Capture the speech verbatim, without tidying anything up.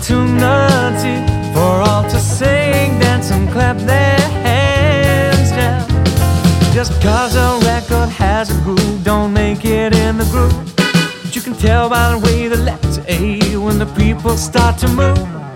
opportunity for all to sing, dance, and clap their hands now. Just because a record has a groove don't make it in the groove. But you can tell by the way the letters A when the people start to move.